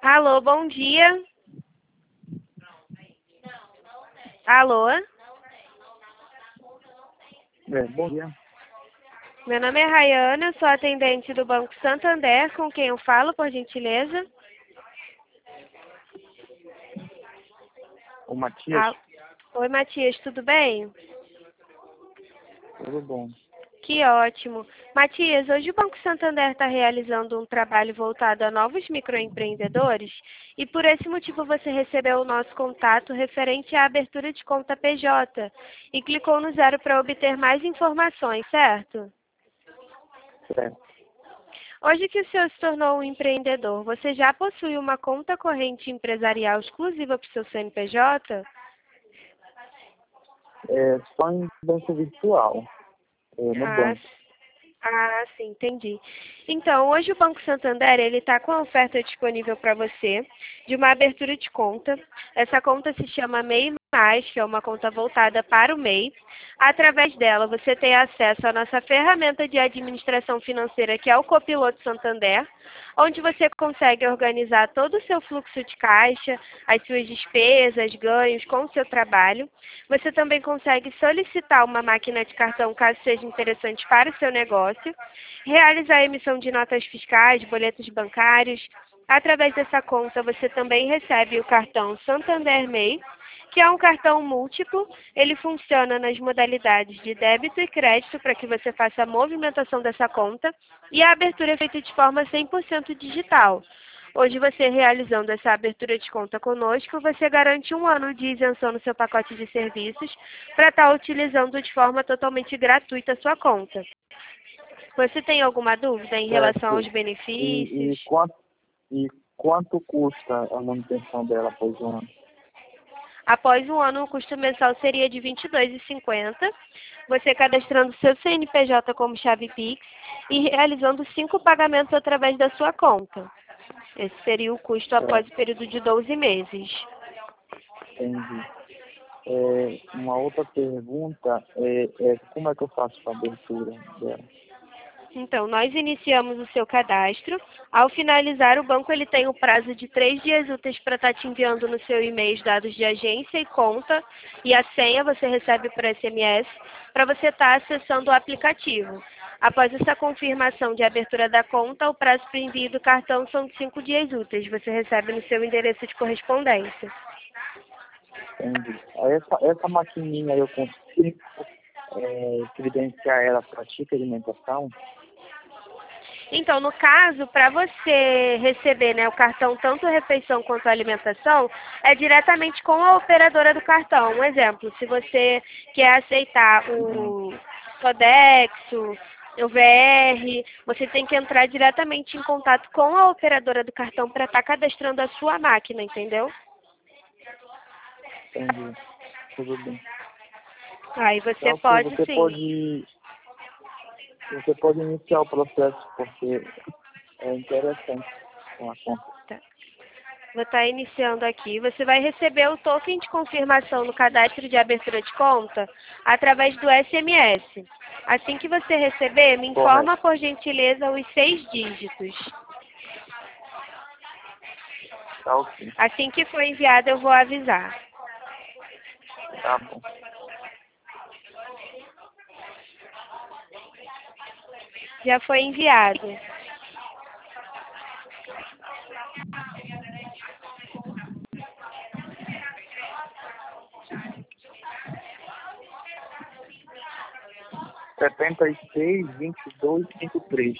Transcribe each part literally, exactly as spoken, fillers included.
Alô, bom dia. Alô? É, bom dia. Meu nome é Rayana, sou atendente do Banco Santander, com quem eu falo, por gentileza? O Matias, Ah, oi, Matias, tudo bem? tudo bom. Que ótimo. Matias, hoje o Banco Santander está realizando um trabalho voltado a novos microempreendedores e por esse motivo você recebeu o nosso contato referente à abertura de conta P J e clicou no zero para obter mais informações, certo? Certo. Hoje que o senhor se tornou um empreendedor, você já possui uma conta corrente empresarial exclusiva para o seu C N P J? É só em banco virtual, é, no Ah, banco. ah, sim, entendi. Então, hoje o Banco Santander ele está com a oferta disponível para você de uma abertura de conta. Essa conta se chama MEI Mais, que é uma conta voltada para o MEI. Através dela, você tem acesso à nossa ferramenta de administração financeira, que é o Copiloto Santander, onde você consegue organizar todo o seu fluxo de caixa, as suas despesas, ganhos com o seu trabalho. Você também consegue solicitar uma máquina de cartão, caso seja interessante para o seu negócio, realizar a emissão de notas fiscais, boletos bancários. Através dessa conta, você também recebe o cartão Santander MEI, que é um cartão múltiplo. Ele funciona nas modalidades de débito e crédito para que você faça a movimentação dessa conta e a abertura é feita de forma cem por cento digital. Hoje, você realizando essa abertura de conta conosco, você garante um ano de isenção no seu pacote de serviços para estar utilizando de forma totalmente gratuita a sua conta. Você tem alguma dúvida em relação aos Certo. benefícios? E, e, quanto, e quanto custa a manutenção dela após um ano? Após um ano, o custo mensal seria de vinte e dois reais e cinquenta centavos, você cadastrando seu C N P J como chave Pix e realizando cinco pagamentos através da sua conta. Esse seria o custo após o Certo, período de doze meses. entendi. É, uma outra pergunta é, é como é que eu faço a abertura dela? Então, nós iniciamos o seu cadastro. Ao finalizar, o banco ele tem o prazo de três dias úteis para estar te enviando no seu e-mail os dados de agência e conta e a senha você recebe por S M S para você estar acessando o aplicativo. Após essa confirmação de abertura da conta, o prazo para envio do cartão são de cinco dias úteis. Você recebe no seu endereço de correspondência. Entendi. Aí Essa, essa maquininha eu consigo é, credenciar ela para tipo de alimentação? Então, no caso, para você receber, né, o cartão, tanto refeição quanto alimentação, é diretamente com a operadora do cartão. Um exemplo, se você quer aceitar Uhum. o Sodexo, o V R, você tem que entrar diretamente em contato com a operadora do cartão para estar cadastrando a sua máquina, entendeu? Entendi. Tudo bem. Aí você Então, sim, pode você sim. pode, você pode iniciar o processo, porque é interessante com a conta. Tá. Vou estar iniciando aqui. Você vai receber o token de confirmação no cadastro de abertura de conta através do S M S. Assim que você receber, me Correto. informa por gentileza os seis dígitos. Tá ok. Assim que for enviado, eu vou avisar. Tá bom. Já foi enviado. setenta e seis, vinte e dois, cinquenta e três.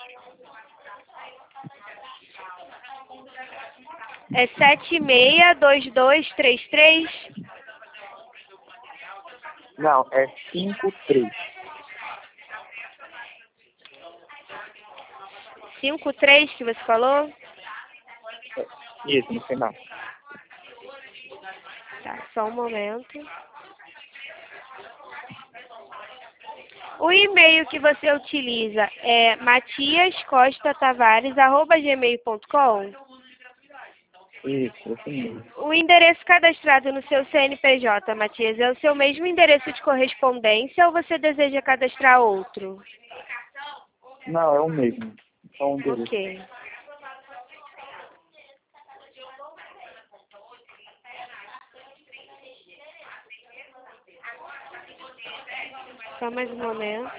É sete seis dois dois três três. Não, é cinquenta e três. cinco três que você falou? Isso, no final. Tá, só um momento. O e-mail que você utiliza é matiascostatavares arroba gmail ponto com. Isso, esse mesmo. O endereço cadastrado no seu C N P J, Matias, é o seu mesmo endereço de correspondência ou você deseja cadastrar outro? Não, é o mesmo. Só um endereço. Ok. Só mais um momento.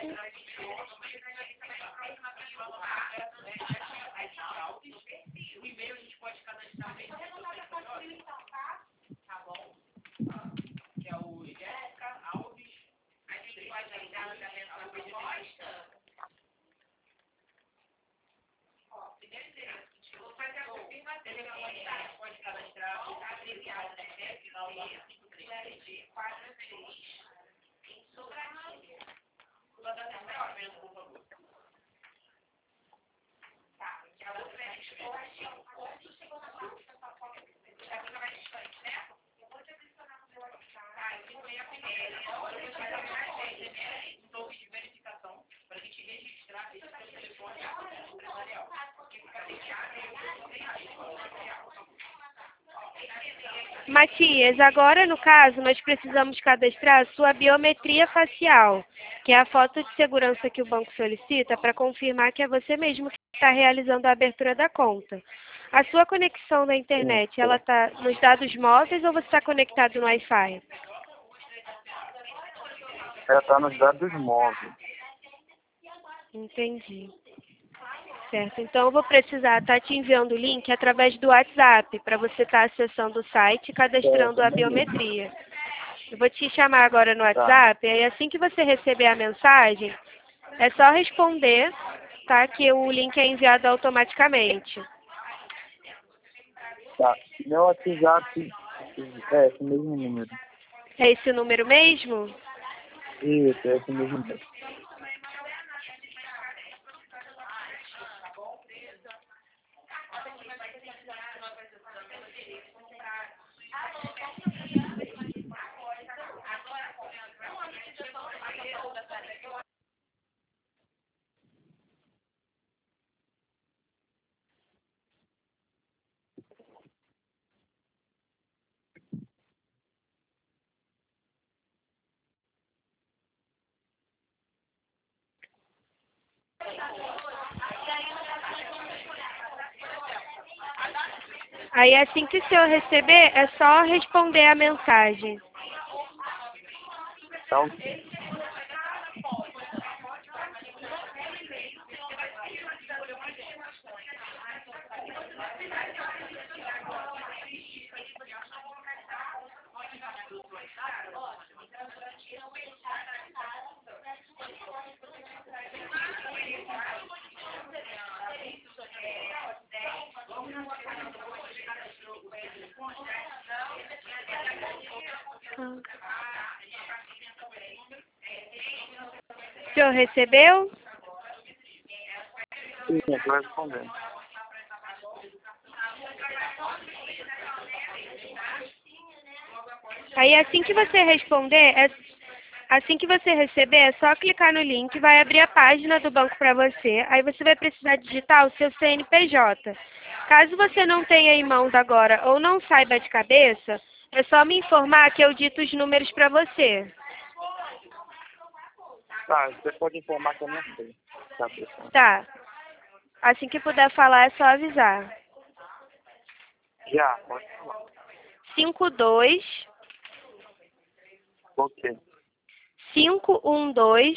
Matias, agora no caso nós precisamos cadastrar a sua biometria facial, que é a foto de segurança que o banco solicita para confirmar que é você mesmo que está realizando a abertura da conta. A sua conexão na internet, ela está nos dados móveis ou você está conectado no Wi-Fi? Ela está nos dados móveis. Entendi. Certo, então eu vou precisar estar te enviando o link através do WhatsApp, para você estar acessando o site e cadastrando a biometria. Eu vou te chamar agora no WhatsApp, e assim que você receber a mensagem, é só responder, tá? Que o link é enviado automaticamente. Tá. Meu WhatsApp é esse mesmo número. É esse número mesmo? Isso, é esse mesmo número. Aí assim que o senhor receber, é só responder a mensagem. Então, O senhor recebeu? sim, eu estou respondendo. Aí assim que você responder, é, assim que você receber, é só clicar no link, vai abrir a página do banco para você. Aí você vai precisar digitar o seu C N P J. Caso você não tenha em mãos agora ou não saiba de cabeça, é só me informar que eu dito os números para você. Tá, você pode informar que eu não sei. Tá, pessoal. Tá. Assim que puder falar, é só avisar. Já, pode falar. cinco dois, Ok. cinco um dois,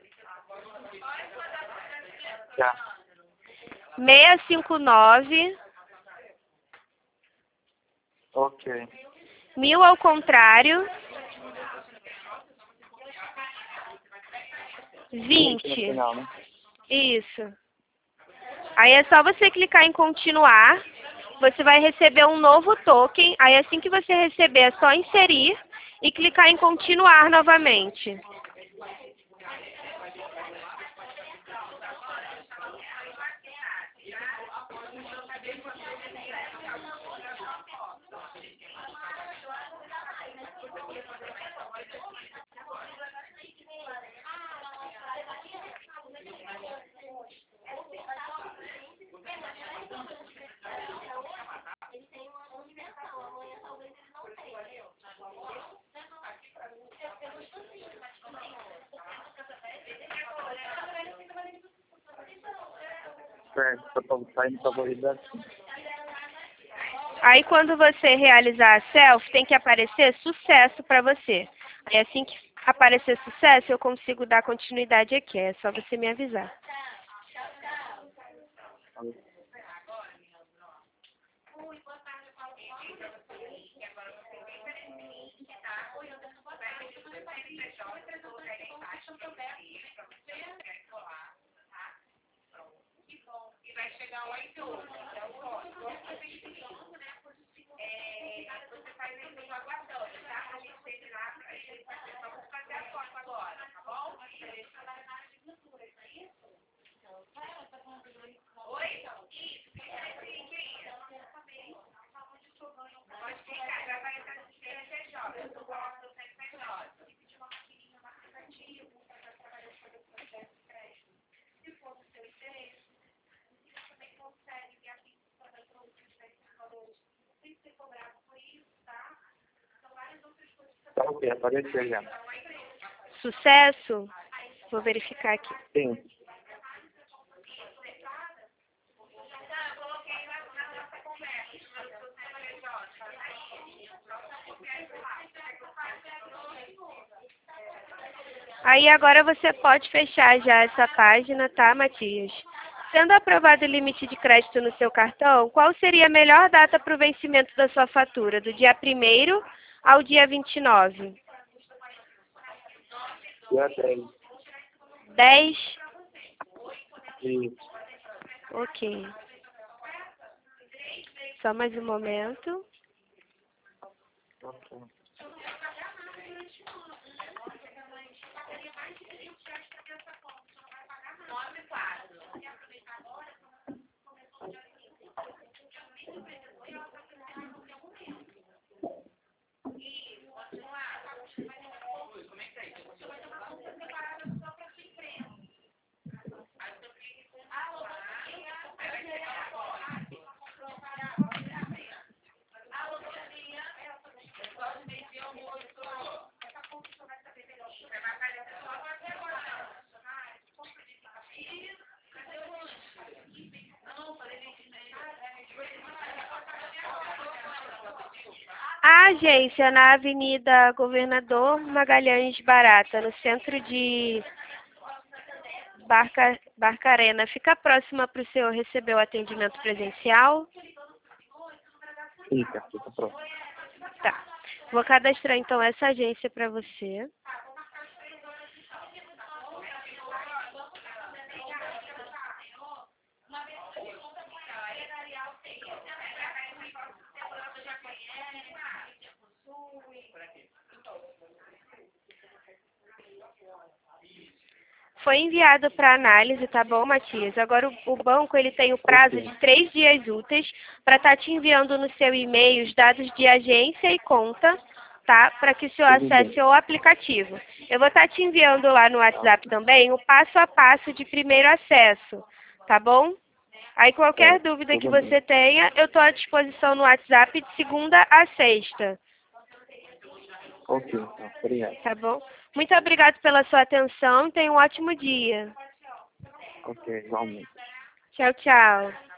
Já. seis cinco nove, Ok. mil ao contrário, vinte no vinte. final, né? Isso. Aí é só você clicar em continuar. Você vai receber um novo token. Aí assim que você receber, é só inserir e clicar em continuar novamente. Certo, estou saindo para validação. Aí quando você realizar a selfie, tem que aparecer sucesso para você. Aí assim que aparecer sucesso, eu consigo dar continuidade aqui. É só você me avisar. Tá ok, apareceu já. Sucesso? Vou verificar aqui. Sim. Aí agora você pode fechar já essa página, tá, Matias? Sendo aprovado o limite de crédito no seu cartão, qual seria a melhor data para o vencimento da sua fatura? Do dia primeiro ao dia vinte e nove? Dia dez. dez? Isso. Ok. Só mais um momento. Ok. A agência na Avenida Governador Magalhães Barata, no centro de Barca, Barcarena, fica próxima para o senhor receber o atendimento presencial? Fica, fica pronto. Tá. Vou cadastrar então essa agência para você. Foi enviado para análise, tá bom, Matias? Agora o, o banco ele tem o prazo Ok. de três dias úteis para estar te enviando no seu e-mail os dados de agência e conta, tá? Para que o senhor Tudo acesse bem. o aplicativo. Eu vou estar te enviando lá no WhatsApp também o passo a passo de primeiro acesso, tá bom? Aí qualquer É, dúvida que tudo bem. você tenha, eu estou à disposição no WhatsApp de segunda a sexta, Ok, então. Obrigado. tá bom? Muito obrigada pela sua atenção e tenha um ótimo dia. Ok, igualmente. Tchau, tchau.